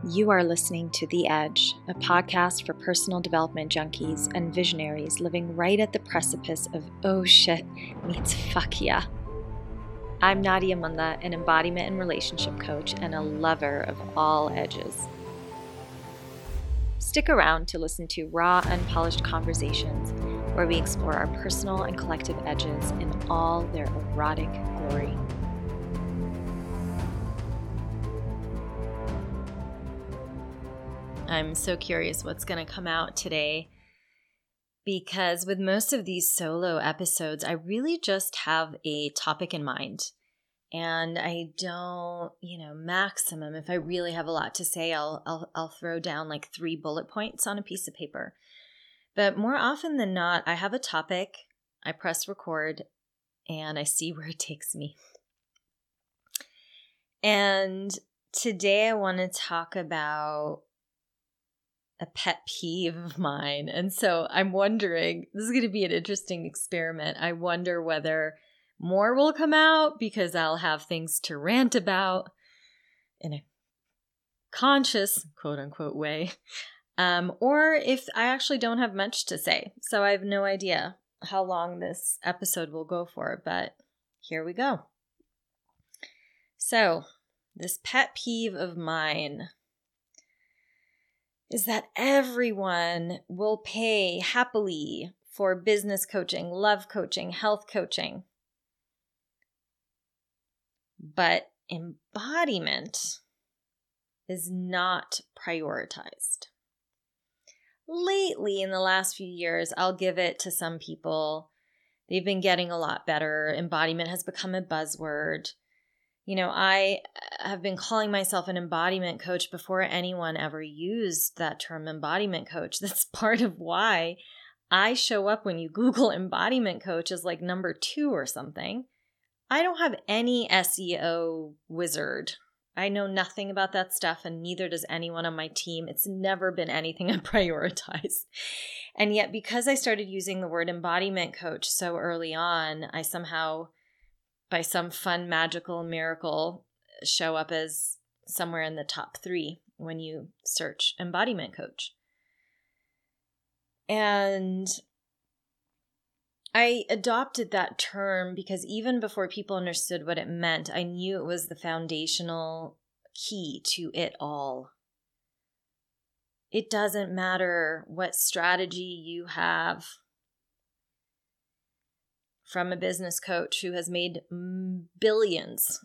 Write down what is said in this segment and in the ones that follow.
You are listening to The Edge, a podcast for personal development junkies and visionaries living right at the precipice of oh shit meets fuck yeah. I'm Nadia Munda, an embodiment and relationship coach and a lover of all edges. Stick around to listen to raw, unpolished conversations where we explore our personal and collective edges in all their erotic glory. I'm so curious what's going to come out today because with most of these solo episodes, I really just have a topic in mind. And I don't, maximum, if I really have a lot to say, I'll throw down like 3 bullet points on a piece of paper. But more often than not, I have a topic, I press record, and I see where it takes me. And today I want to talk about a pet peeve of mine. And so I'm wondering, this is going to be an interesting experiment. I wonder whether more will come out because I'll have things to rant about in a conscious, quote unquote, way. Or if I actually don't have much to say. So I have no idea how long this episode will go for, but here we go. So this pet peeve of mine is that everyone will pay happily for business coaching, love coaching, health coaching. But embodiment is not prioritized. Lately, in the last few years, I'll give it to some people. They've been getting a lot better. Embodiment has become a buzzword. I have been calling myself an embodiment coach before anyone ever used that term embodiment coach. That's part of why I show up when you Google embodiment coach as like number 2 or something. I don't have any SEO wizard. I know nothing about that stuff, and neither does anyone on my team. It's never been anything I prioritize. And yet, because I started using the word embodiment coach so early on, I somehow, by some fun, magical miracle, show up as somewhere in the top 3 when you search embodiment coach. And I adopted that term because even before people understood what it meant, I knew it was the foundational key to it all. It doesn't matter what strategy you have from a business coach who has made billions.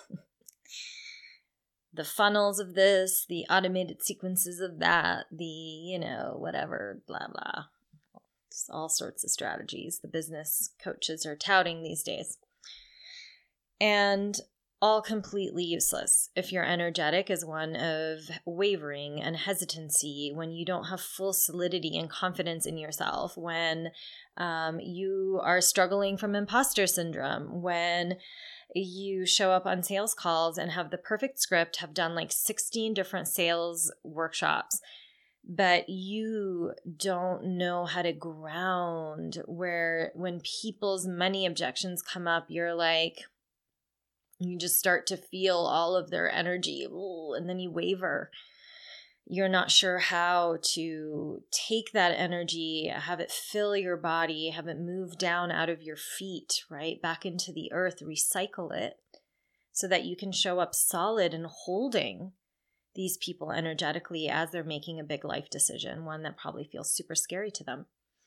The funnels of this, the automated sequences of that, the, whatever, blah, blah. It's all sorts of strategies the business coaches are touting these days. And all completely useless if your energetic is one of wavering and hesitancy, when you don't have full solidity and confidence in yourself, when you are struggling from imposter syndrome, when you show up on sales calls and have the perfect script, have done like 16 different sales workshops, but you don't know how to ground, where when people's money objections come up, you're like, you just start to feel all of their energy, and then you waver. You're not sure how to take that energy, have it fill your body, have it move down out of your feet, right, back into the earth, recycle it so that you can show up solid and holding these people energetically as they're making a big life decision, one that probably feels super scary to them.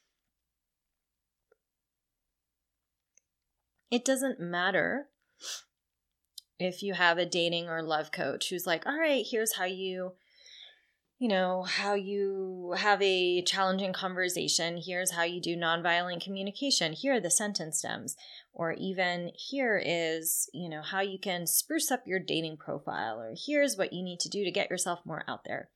It doesn't matter if you have a dating or love coach who's like, all right, here's how you have a challenging conversation. Here's how you do nonviolent communication. Here are the sentence stems. Or even here is, how you can spruce up your dating profile. Or here's what you need to do to get yourself more out there.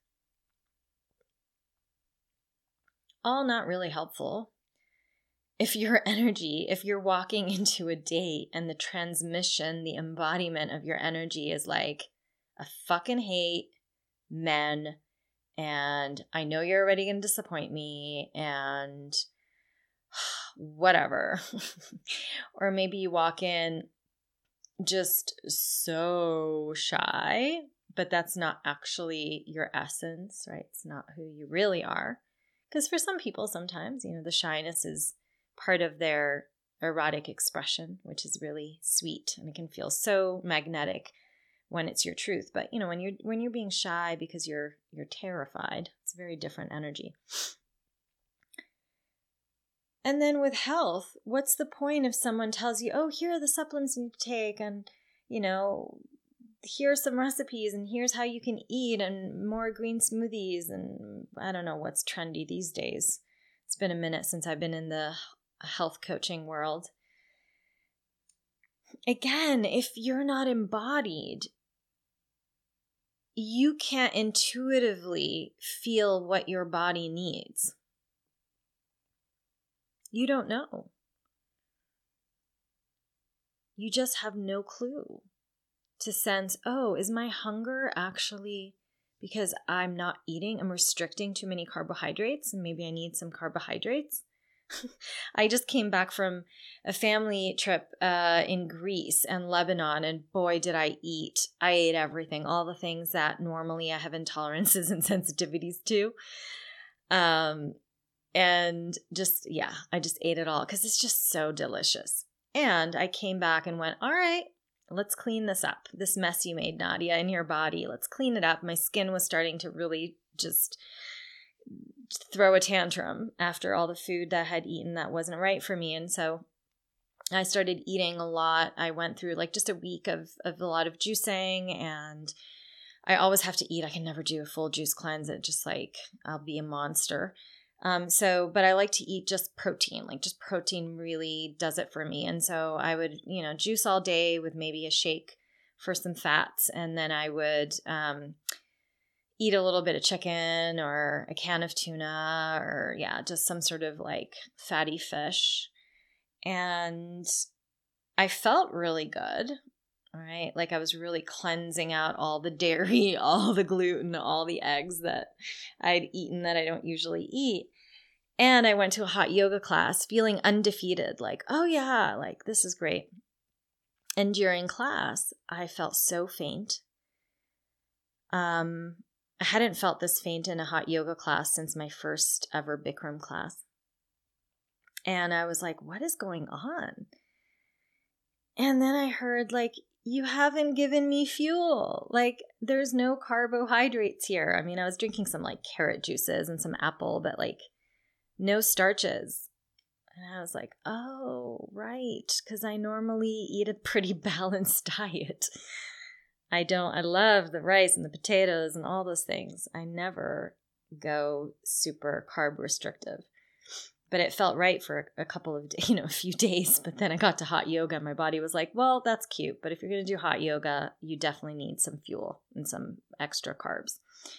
All not really helpful. If your energy, if you're walking into a date and the transmission, the embodiment of your energy is like, I fucking hate men, and I know you're already going to disappoint me, and whatever. Or maybe you walk in just so shy but that's not actually your essence, right? It's not who you really are. Because for some people, sometimes, the shyness is part of their erotic expression, which is really sweet, and it can feel so magnetic when it's your truth. But when you're being shy because you're terrified, it's a very different energy. And then with health, what's the point if someone tells you, oh, here are the supplements you need to take, and here are some recipes, and here's how you can eat, and more green smoothies, and I don't know what's trendy these days. It's been a minute since I've been in the health coaching world. Again, if you're not embodied, you can't intuitively feel what your body needs. You don't know. You just have no clue to sense, oh, is my hunger actually because I'm not eating? I'm restricting too many carbohydrates, and maybe I need some carbohydrates. I just came back from a family trip in Greece and Lebanon, and boy, did I eat. I ate everything, all the things that normally I have intolerances and sensitivities to. And just, I just ate it all because it's just so delicious. And I came back and went, all right, let's clean this up. This mess you made, Nadia, in your body. Let's clean it up. My skin was starting to really just throw a tantrum after all the food that I had eaten that wasn't right for me. And so I started eating a lot. I went through just a week of a lot of juicing, and I always have to eat. I can never do a full juice cleanse. It just I'll be a monster. But I like to eat just protein, just protein really does it for me. And so I would, juice all day with maybe a shake for some fats. And then I would, eat a little bit of chicken or a can of tuna or just some sort of fatty fish. And I felt really good. All right. I was really cleansing out all the dairy, all the gluten, all the eggs that I'd eaten that I don't usually eat. And I went to a hot yoga class feeling undefeated, oh yeah, this is great. And during class, I felt so faint. I hadn't felt this faint in a hot yoga class since my first ever Bikram class. And I was like, what is going on? And then I heard, you haven't given me fuel. There's no carbohydrates here. I mean, I was drinking some carrot juices and some apple, but no starches. And I was like, oh, right. Because I normally eat a pretty balanced diet. I love the rice and the potatoes and all those things. I never go super carb restrictive. But it felt right for a couple of, a few days. But then I got to hot yoga and my body was like, well, that's cute. But if you're going to do hot yoga, you definitely need some fuel and some extra carbs.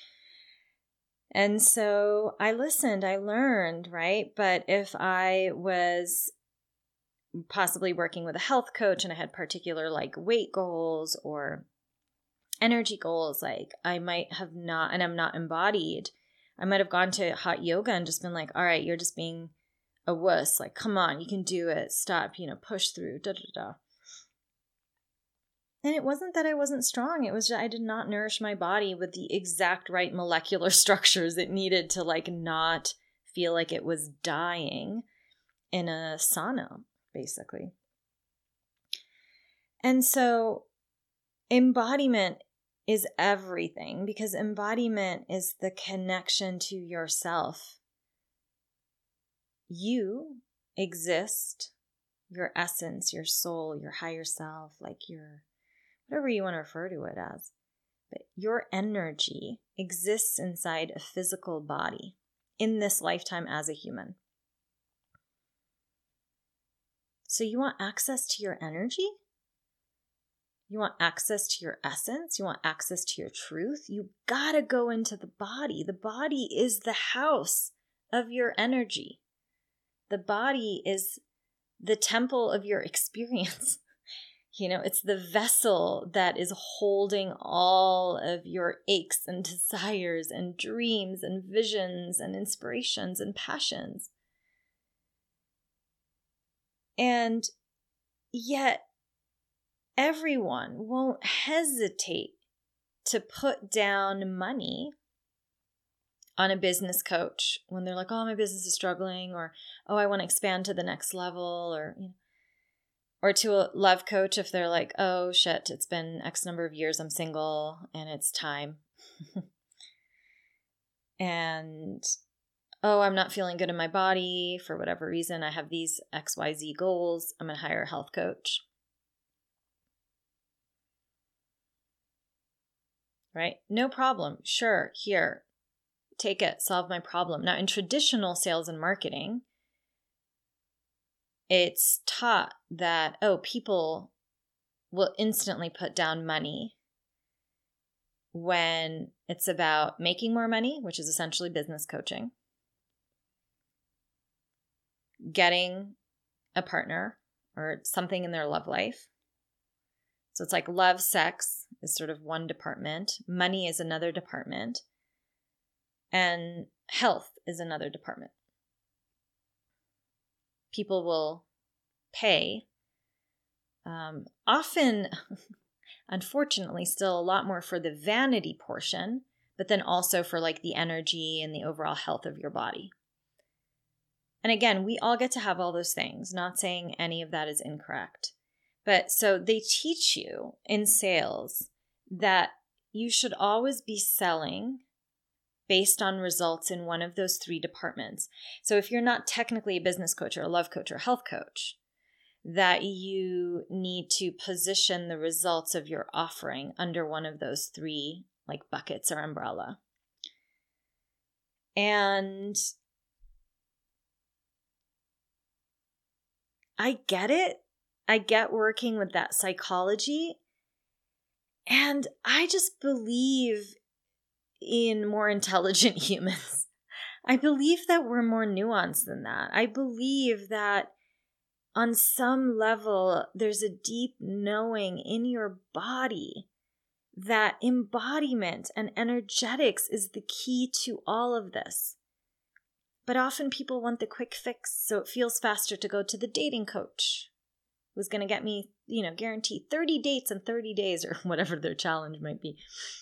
And so I listened, I learned, right? But if I was possibly working with a health coach and I had particular weight goals or energy goals, I might have not, and I'm not embodied, I might have gone to hot yoga and just been all right, you're just being a wuss. Come on, you can do it. Stop, push through, And it wasn't that I wasn't strong. It was just I did not nourish my body with the exact right molecular structures it needed to not feel like it was dying in a sauna, basically. And so embodiment is everything, because embodiment is the connection to yourself. You exist, your essence, your soul, your higher self, your whatever you want to refer to it as. But your energy exists inside a physical body in this lifetime as a human. So you want access to your energy? You want access to your essence? You want access to your truth? You gotta go into the body. The body is the house of your energy. The body is the temple of your experience. It's the vessel that is holding all of your aches and desires and dreams and visions and inspirations and passions. And yet, everyone won't hesitate to put down money on a business coach when they're like, oh, my business is struggling, or, oh, I want to expand to the next level, or to a love coach if they're like, oh, shit, it's been X number of years, I'm single, and it's time. And, oh, I'm not feeling good in my body for whatever reason. I have these XYZ goals. I'm going to hire a health coach. Right? No problem. Sure. Here, take it. Solve my problem. Now, in traditional sales and marketing, it's taught that, oh, people will instantly put down money when it's about making more money, which is essentially business coaching, getting a partner or something in their love life. So it's like love, sex is sort of one department. Money is another department. And health is another department. People will pay, often, unfortunately, still a lot more for the vanity portion, but then also for like the energy and the overall health of your body. And again, we all get to have all those things, not saying any of that is incorrect. But so they teach you in sales that you should always be selling based on results in one of those three departments. So if you're not technically a business coach or a love coach or a health coach, that you need to position the results of your offering under one of those three like buckets or umbrella. And I get it. I get working with that psychology. And I just believe in more intelligent humans. I believe that we're more nuanced than that. I believe that on some level, there's a deep knowing in your body that embodiment and energetics is the key to all of this. But often people want the quick fix, so it feels faster to go to the dating coach who's going to get me, guarantee 30 dates in 30 days or whatever their challenge might be.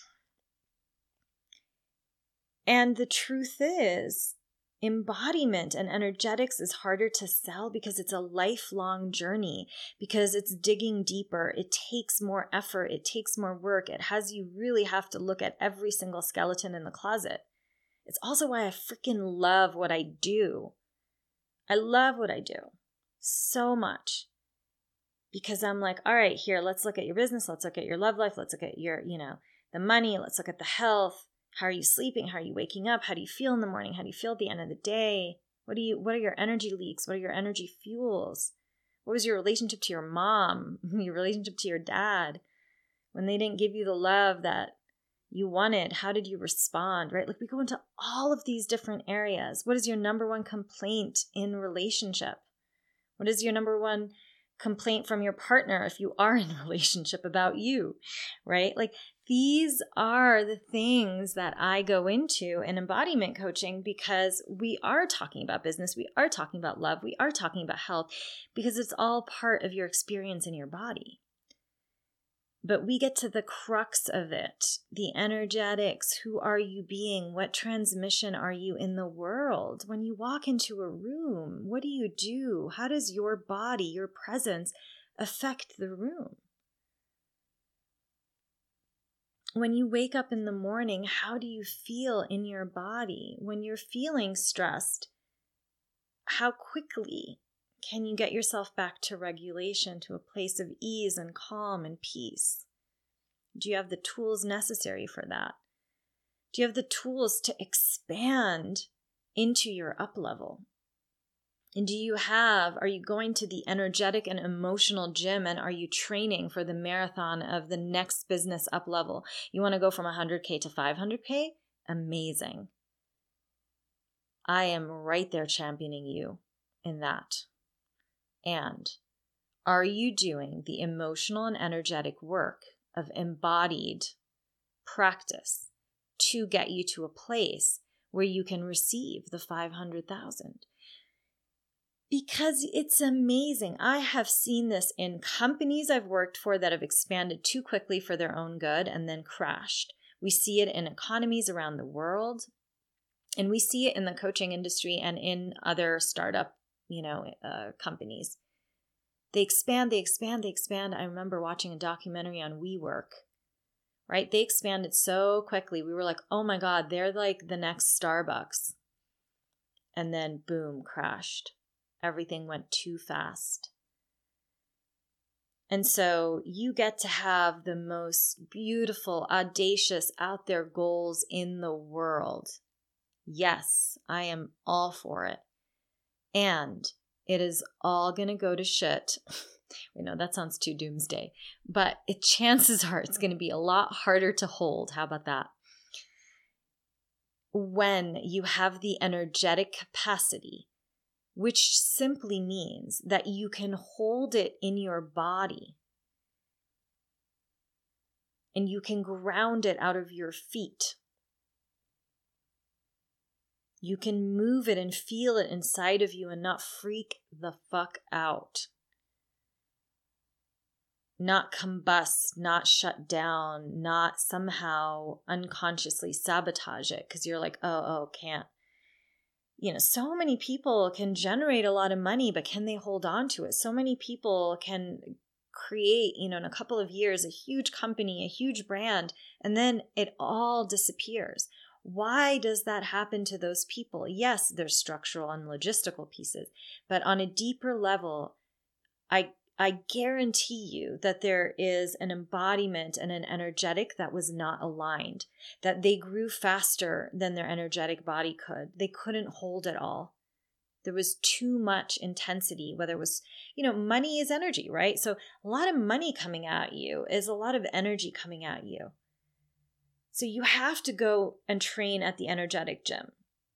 And the truth is, embodiment and energetics is harder to sell because it's a lifelong journey, because it's digging deeper. It takes more effort. It takes more work. It has you really have to look at every single skeleton in the closet. It's also why I freaking love what I do. I love what I do so much because I'm like, all right, here, let's look at your business. Let's look at your love life. Let's look at your, the money. Let's look at the health. How are you sleeping? How are you waking up? How do you feel in the morning? How do you feel at the end of the day? What are your energy leaks? What are your energy fuels? What was your relationship to your mom? Your relationship to your dad? When they didn't give you the love that you wanted, how did you respond, right? Like we go into all of these different areas. What is your number one complaint in relationship? What is your number one complaint from your partner if you are in a relationship about you, right? Like these are the things that I go into in embodiment coaching because we are talking about business, we are talking about love, we are talking about health because it's all part of your experience in your body. But we get to the crux of it, the energetics. Who are you being? What transmission are you in the world? When you walk into a room, what do you do? How does your body, your presence affect the room? When you wake up in the morning, how do you feel in your body? When you're feeling stressed, how quickly can you get yourself back to regulation, to a place of ease and calm and peace? Do you have the tools necessary for that? Do you have the tools to expand into your up level? And are you going to the energetic and emotional gym and are you training for the marathon of the next business up level? You want to go from 100K to 500K? Amazing. I am right there championing you in that. And are you doing the emotional and energetic work of embodied practice to get you to a place where you can receive the 500,000? Because it's amazing. I have seen this in companies I've worked for that have expanded too quickly for their own good and then crashed. We see it in economies around the world, and we see it in the coaching industry and in other startup, companies. They expand. I remember watching a documentary on WeWork, right? They expanded so quickly. We were like, oh my God, they're like the next Starbucks. And then boom, crashed. Everything went too fast. And so you get to have the most beautiful, audacious, out there goals in the world. Yes, I am all for it. And it is all going to go to shit. We know that sounds too doomsday, but chances are it's going to be a lot harder to hold. How about that? When you have the energetic capacity, which simply means that you can hold it in your body and you can ground it out of your feet. You can move it and feel it inside of you and not freak the fuck out. Not combust, not shut down, not somehow unconsciously sabotage it because you're like, can't. So many people can generate a lot of money, but can they hold on to it? So many people can create, in a couple of years, a huge company, a huge brand, and then it all disappears. Why does that happen to those people? Yes, there's structural and logistical pieces, but on a deeper level, I guarantee you that there is an embodiment and an energetic that was not aligned, that they grew faster than their energetic body could. They couldn't hold it all. There was too much intensity, whether it was, money is energy, right? So a lot of money coming at you is a lot of energy coming at you. So you have to go and train at the energetic gym.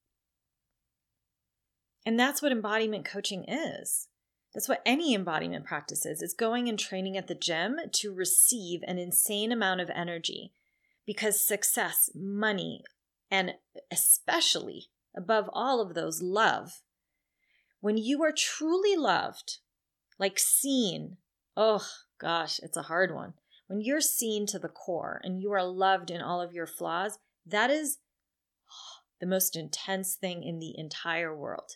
And that's what embodiment coaching is. That's what any embodiment practice is. It's going and training at the gym to receive an insane amount of energy, because success, money, and especially above all of those, love. When you are truly loved, like seen, oh gosh, it's a hard one. When you're seen to the core and you are loved in all of your flaws, that is the most intense thing in the entire world.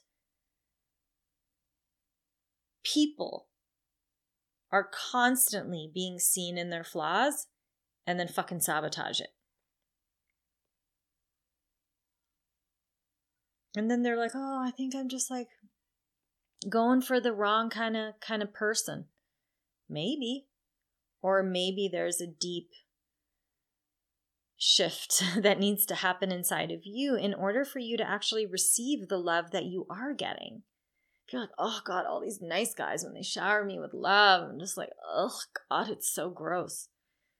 People are constantly being seen in their flaws and then fucking sabotage it. And then they're like, oh, I think I'm just like going for the wrong kind of person. Maybe. Or maybe there's a deep shift that needs to happen inside of you in order for you to actually receive the love that you are getting. You're like, oh God, all these nice guys, when they shower me with love, I'm just like, oh God, it's so gross.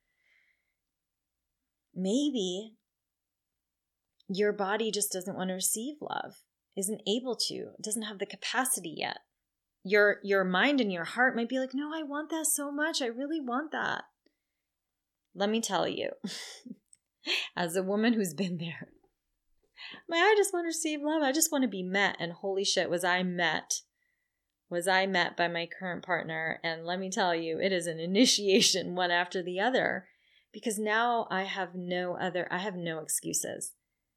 Maybe your body just doesn't want to receive love, isn't able to, doesn't have the capacity yet. Your mind and your heart might be like, no, I want that so much. I really want that. Let me tell you, as a woman who's been there, I just want to receive love. I just want to be met. And holy shit, was I met by my current partner. And let me tell you, it is an initiation one after the other, because now I have no excuses.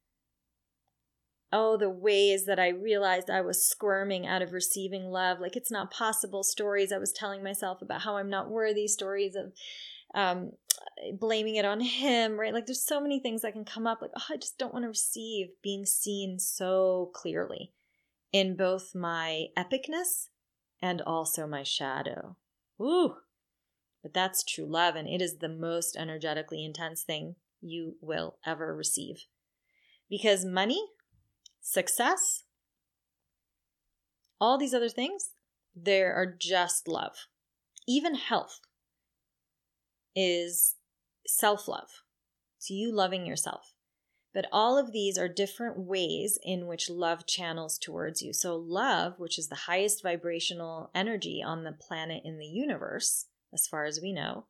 Oh, the ways that I realized I was squirming out of receiving love. Like, it's not possible. Stories I was telling myself about how I'm not worthy. Stories of blaming it on him, right? Like, there's so many things that can come up. Like, oh, I just don't want to receive being seen so clearly in both my epicness and also my shadow. Ooh, but that's true love, and it is the most energetically intense thing you will ever receive. Because money, success, all these other things, they are just love. Even health is self-love. It's you loving yourself. But all of these are different ways in which love channels towards you. So love, which is the highest vibrational energy on the planet in the universe, as far as we know,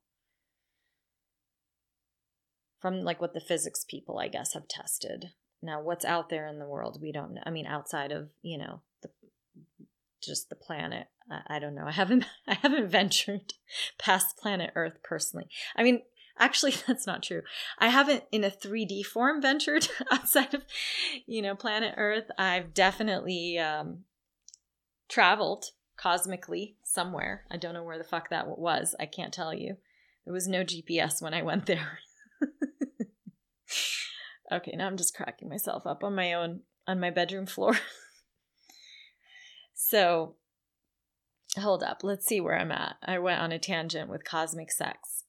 from like what the physics people, I guess, have tested. Now, what's out there in the world, we don't know. I mean, outside of, the just the planet. I don't know. I haven't ventured past planet Earth personally. I mean, actually, that's not true. I haven't in a 3D form ventured outside of, planet Earth. I've definitely traveled cosmically somewhere. I don't know where the fuck that was. I can't tell you. There was no GPS when I went there. Okay, now I'm just cracking myself up on my bedroom floor. So, hold up. Let's see where I'm at. I went on a tangent with cosmic sex.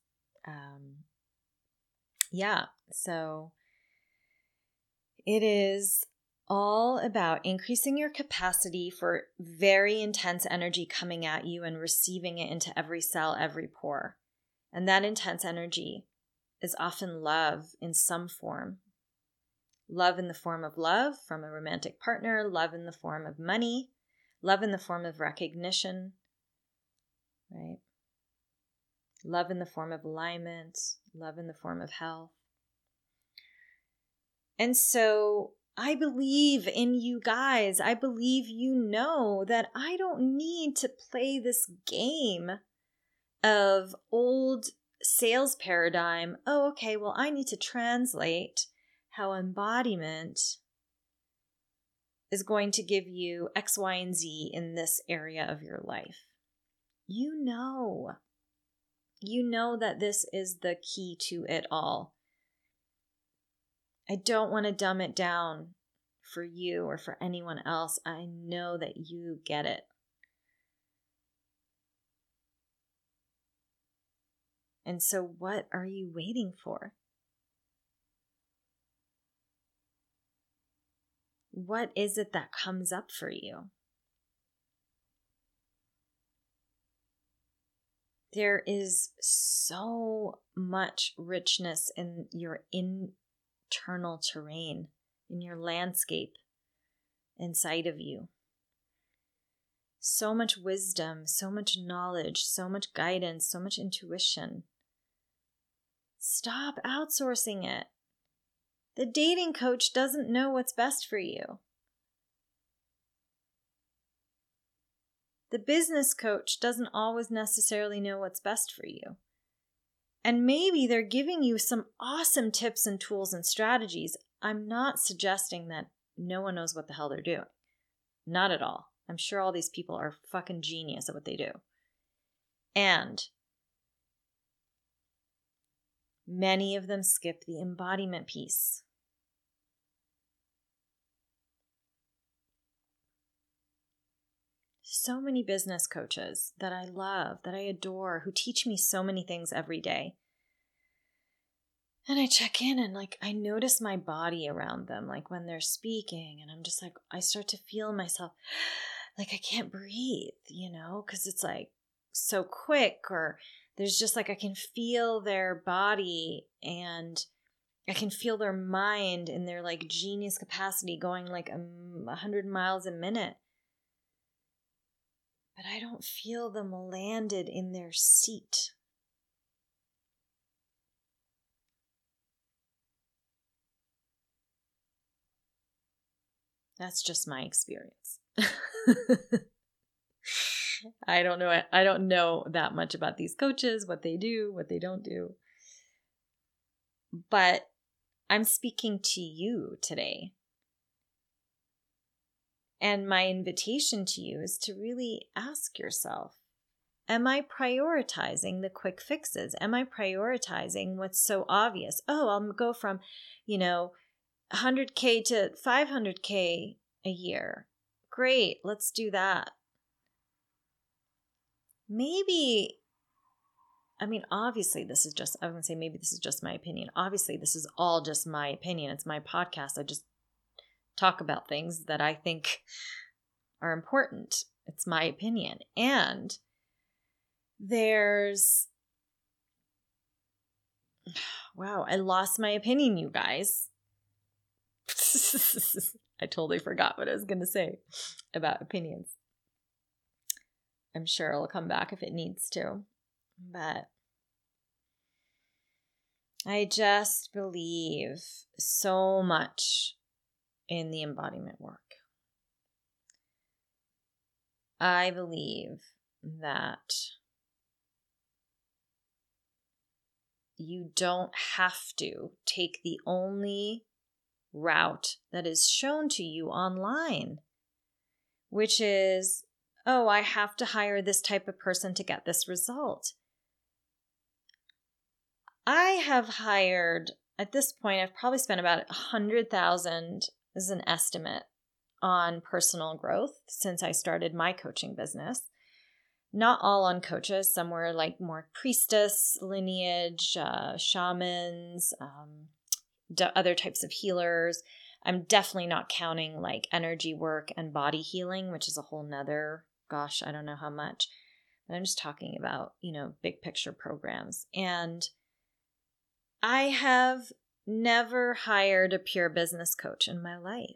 So it is all about increasing your capacity for very intense energy coming at you and receiving it into every cell, every pore. And that intense energy is often love in some form. Love in the form of love from a romantic partner, love in the form of money, love in the form of recognition, right? Love in the form of alignment, love in the form of health. And so I believe in you guys. I believe you know that I don't need to play this game of old sales paradigm. Oh, okay, well, I need to translate how embodiment is going to give you X, Y, and Z in this area of your life. You know that this is the key to it all. I don't want to dumb it down for you or for anyone else. I know that you get it. And so what are you waiting for? What is it that comes up for you? There is so much richness in your internal terrain, in your landscape inside of you. So much wisdom, so much knowledge, so much guidance, so much intuition. Stop outsourcing it. The dating coach doesn't know what's best for you. The business coach doesn't always necessarily know what's best for you. And maybe they're giving you some awesome tips and tools and strategies. I'm not suggesting that no one knows what the hell they're doing. Not at all. I'm sure all these people are fucking genius at what they do. And many of them skip the embodiment piece. So many business coaches that I love, that I adore, who teach me so many things every day. And I check in and I notice my body around them, when they're speaking, and I'm just I start to feel myself I can't breathe, because it's so quick, or there's just I can feel their body and I can feel their mind in their genius capacity going 100 miles a minute. But I don't feel them landed in their seat. That's just my experience. I don't know that much about these coaches, what they do, what they don't do. But I'm speaking to you today. And my invitation to you is to really ask yourself, am I prioritizing the quick fixes? Am I prioritizing what's so obvious? Oh, I'll go from, 100K to 500K a year. Great, let's do that. Maybe, obviously I'm going to say maybe this is just my opinion. Obviously, this is all just my opinion. It's my podcast. I just talk about things that I think are important. It's my opinion. And wow, I lost my opinion, you guys. I totally forgot what I was going to say about opinions. I'm sure it'll come back if it needs to. But I just believe so much in the embodiment work. I believe that you don't have to take the only route that is shown to you online, which is, oh, I have to hire this type of person to get this result. I have hired, at this point, I've probably spent about $100,000 as an estimate on personal growth since I started my coaching business. Not all on coaches. Some were like more priestess, lineage, shamans, other types of healers. I'm definitely not counting like energy work and body healing, which is a whole nother, gosh, I don't know how much. But I'm just talking about, big picture programs. And I have never hired a pure business coach in my life.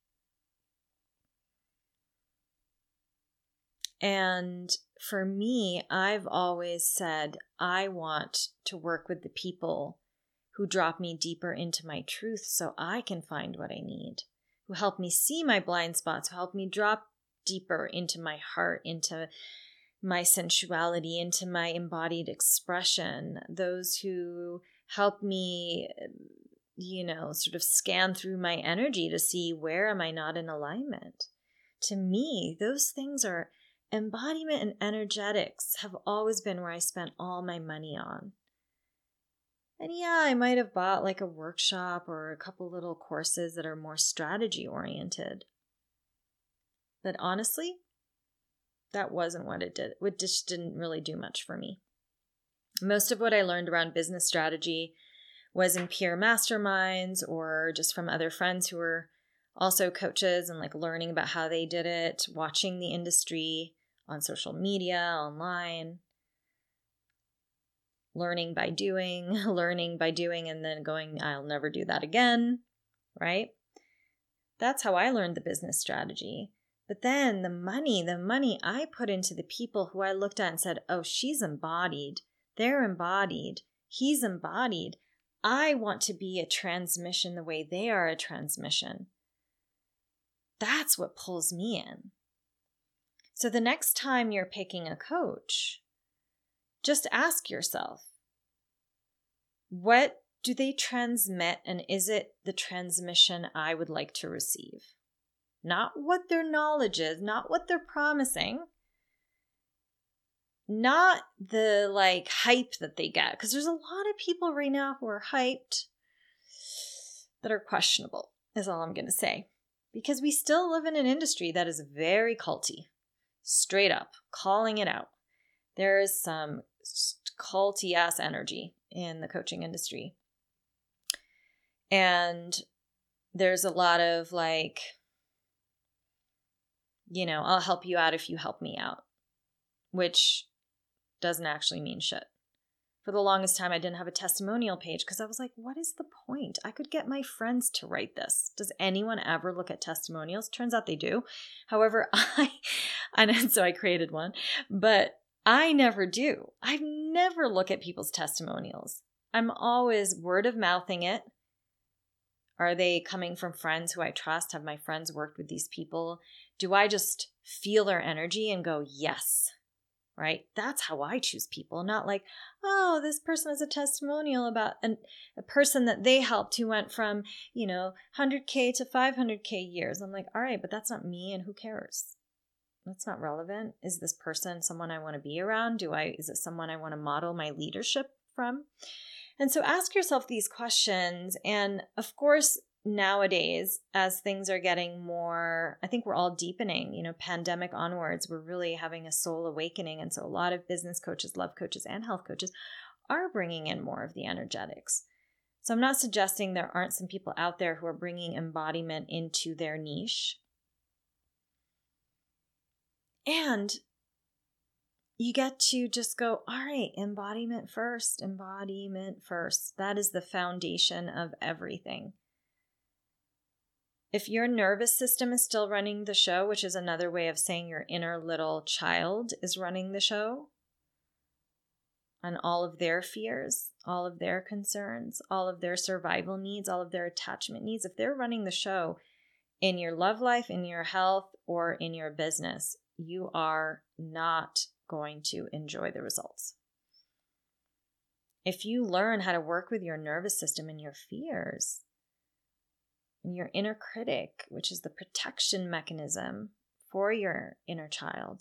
And for me, I've always said I want to work with the people who drop me deeper into my truth so I can find what I need, who help me see my blind spots, who help me drop deeper into my heart, into my sensuality, into my embodied expression, those who help me, sort of scan through my energy to see where am I not in alignment. To me, those things are embodiment, and energetics have always been where I spent all my money on. And yeah, I might have bought like a workshop or a couple little courses that are more strategy oriented. But honestly, that wasn't what it did. It just didn't really do much for me. Most of what I learned around business strategy was in peer masterminds or just from other friends who were also coaches and like learning about how they did it, watching the industry on social media, online, learning by doing, and then going, I'll never do that again, right? That's how I learned the business strategy. But then the money I put into the people who I looked at and said, oh, she's embodied, they're embodied, he's embodied. I want to be a transmission the way they are a transmission. That's what pulls me in. So the next time you're picking a coach, just ask yourself, what do they transmit, and is it the transmission I would like to receive? Not what their knowledge is, not what they're promising, not the like hype that they get, because there's a lot of people right now who are hyped that are questionable, is all I'm going to say. Because we still live in an industry that is very culty, straight up, calling it out. There is some culty ass energy in the coaching industry. And there's a lot of like, I'll help you out if you help me out, which doesn't actually mean shit. For the longest time, I didn't have a testimonial page because I was like, what is the point? I could get my friends to write this. Does anyone ever look at testimonials? Turns out they do. However, so I created one, but I never do. I never look at people's testimonials. I'm always word of mouthing it. Are they coming from friends who I trust? Have my friends worked with these people? Do I just feel their energy and go, yes, right? That's how I choose people. Not like, oh, this person has a testimonial about a person that they helped who went from, 100K to 500K years. I'm like, all right, but that's not me, and who cares? That's not relevant. Is this person someone I want to be around? Is it someone I want to model my leadership from? And so ask yourself these questions. And of course, nowadays, as things are getting more, I think we're all deepening, pandemic onwards, we're really having a soul awakening. And so a lot of business coaches, love coaches, and health coaches are bringing in more of the energetics. So I'm not suggesting there aren't some people out there who are bringing embodiment into their niche. And you get to just go, all right, embodiment first. That is the foundation of everything. If your nervous system is still running the show, which is another way of saying your inner little child is running the show, and all of their fears, all of their concerns, all of their survival needs, all of their attachment needs, if they're running the show in your love life, in your health, or in your business, you are not going to enjoy the results. If you learn how to work with your nervous system and your fears and your inner critic, which is the protection mechanism for your inner child,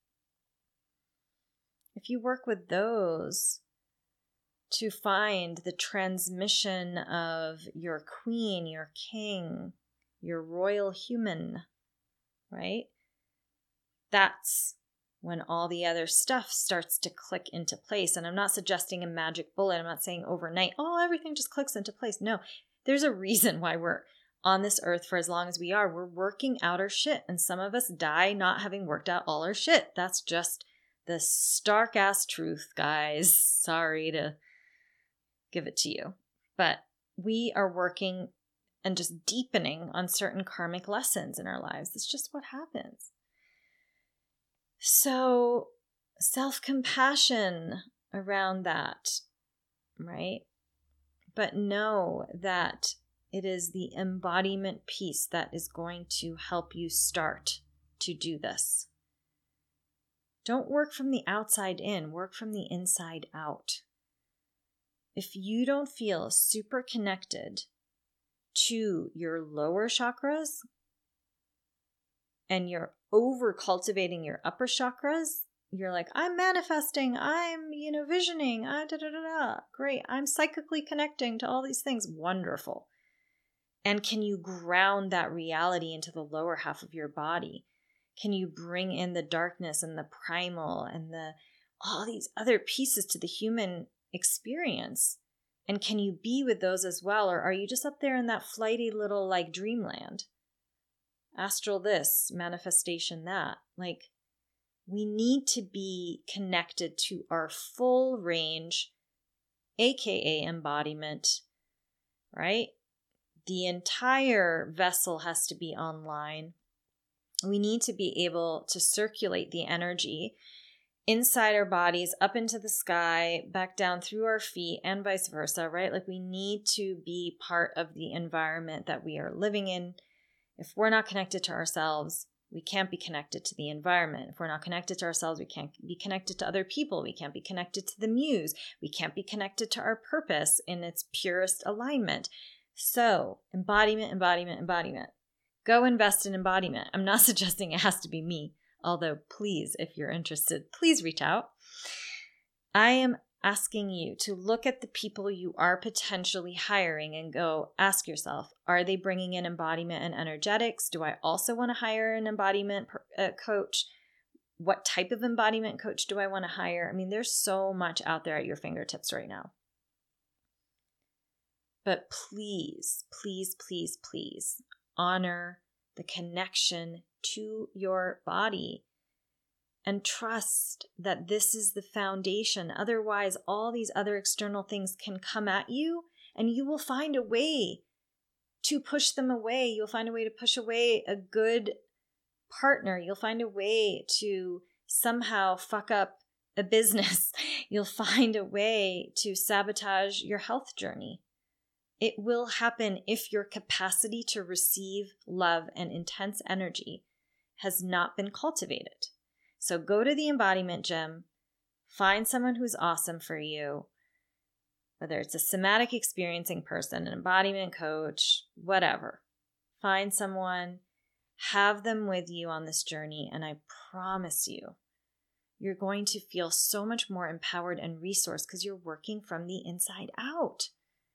if you work with those to find the transmission of your queen, your king, your royal human, right? That's when all the other stuff starts to click into place. And I'm not suggesting a magic bullet. I'm not saying overnight, oh, everything just clicks into place. No, there's a reason why we're on this earth for as long as we are. We're working out our shit. And some of us die not having worked out all our shit. That's just the stark ass truth, guys. Sorry to give it to you. But we are working and just deepening on certain karmic lessons in our lives. It's just what happens. So self-compassion around that, right? But know that it is the embodiment piece that is going to help you start to do this. Don't work from the outside in, work from the inside out. If you don't feel super connected to your lower chakras and you're over cultivating your upper chakras, you're like, I'm manifesting, I'm, visioning, great, I'm psychically connecting to all these things. Wonderful. And can you ground that reality into the lower half of your body? Can you bring in the darkness and the primal and all these other pieces to the human experience? And can you be with those as well? Or are you just up there in that flighty little dreamland? Astral this, manifestation that. We need to be connected to our full range, aka embodiment, right? The entire vessel has to be online. We need to be able to circulate the energy inside our bodies, up into the sky, back down through our feet, and vice versa, right? We need to be part of the environment that we are living in. If we're not connected to ourselves, we can't be connected to the environment. If we're not connected to ourselves, we can't be connected to other people. We can't be connected to the muse. We can't be connected to our purpose in its purest alignment. So, embodiment, embodiment, embodiment. Go invest in embodiment. I'm not suggesting it has to be me, although please, if you're interested, please reach out. I am asking you to look at the people you are potentially hiring and go ask yourself, are they bringing in embodiment and energetics? Do I also want to hire an embodiment coach? What type of embodiment coach do I want to hire? I mean, there's so much out there at your fingertips right now. But please, please, please, please honor the connection to your body. And trust that this is the foundation. Otherwise, all these other external things can come at you and you will find a way to push them away. You'll find a way to push away a good partner. You'll find a way to somehow fuck up a business. You'll find a way to sabotage your health journey. It will happen if your capacity to receive love and intense energy has not been cultivated. So go to the embodiment gym, find someone who's awesome for you, whether it's a somatic experiencing person, an embodiment coach, whatever. Find someone, have them with you on this journey, and I promise you, you're going to feel so much more empowered and resourced because you're working from the inside out.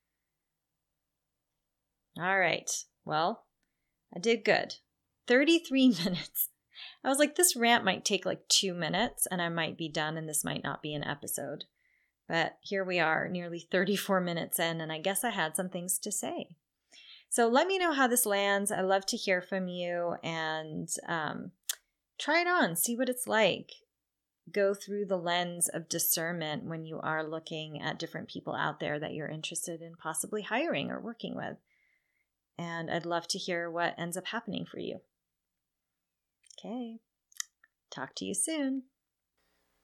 All right, well, I did good. 33 minutes. I was like, this rant might take 2 minutes and I might be done and this might not be an episode. But here we are, nearly 34 minutes in, and I guess I had some things to say. So let me know how this lands. I love to hear from you and try it on, see what it's like. Go through the lens of discernment when you are looking at different people out there that you're interested in possibly hiring or working with. And I'd love to hear what ends up happening for you. Okay. Talk to you soon.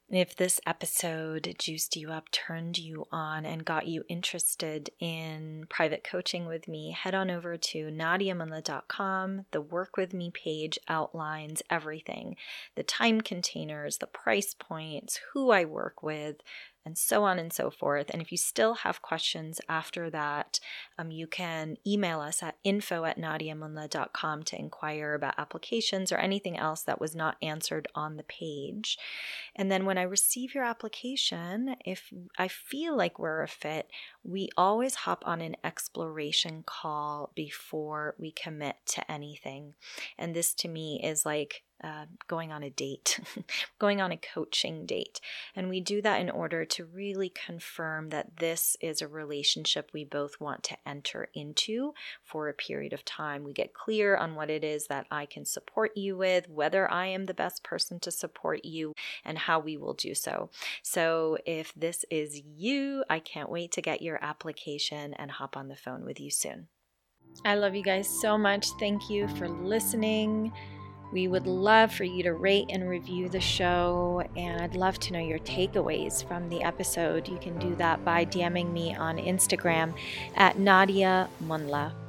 If this episode juiced you up, turned you on, and got you interested in private coaching with me, head on over to nadiamunla.com. The Work With Me page outlines everything: the time containers, the price points, who I work with, and so on and so forth. And if you still have questions after that, you can email us at info@nadiamunla.com to inquire about applications or anything else that was not answered on the page. And then when I receive your application, if I feel like we're a fit, we always hop on an exploration call before we commit to anything. And this to me is like going on a date, going on a coaching date. And we do that in order to really confirm that this is a relationship we both want to enter into for a period of time. We get clear on what it is that I can support you with, whether I am the best person to support you, and how we will do so. So if this is you, I can't wait to get your application and hop on the phone with you soon. I love you guys so much. Thank you for listening. We would love for you to rate and review the show, and I'd love to know your takeaways from the episode. You can do that by DMing me on Instagram at Nadia Munla.